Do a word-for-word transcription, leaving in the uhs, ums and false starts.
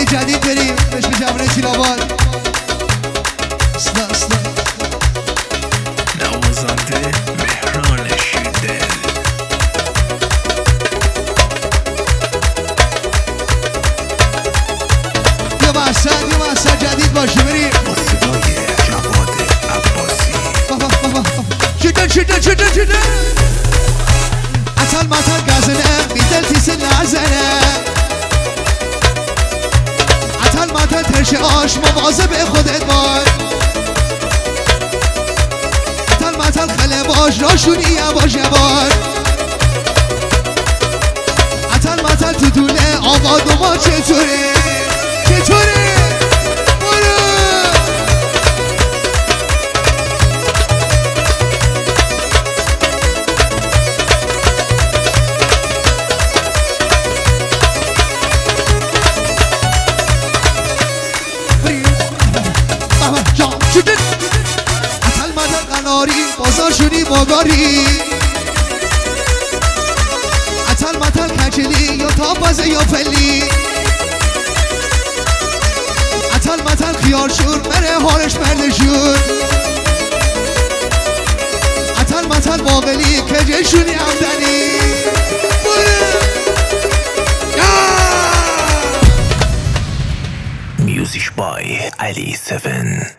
جدید بریم بهش به جوانه تیلاوان اصلا اصلا نوازنده مهران شیردل. یا محسن یا محسن جدید باشه بریم با صدای جواد عباسی. شدن شدن شدن شدن اصل مطل گزنه بیدل تیس نزنه اصل مطل ترش آش مواظب خودت باش اصل مطل خله باش راشونی یواش یواش اصل مطل تو دونه آقا دوما چطوره چطوره اصل مدن قناری بازار شدی باگاری اصل مدن کچلی یا تاپازه یا فلی اصل مدن خیارشور مره هارش مردشور اصل مدن باقلی کجه شدی همدنی Music by Ali seven.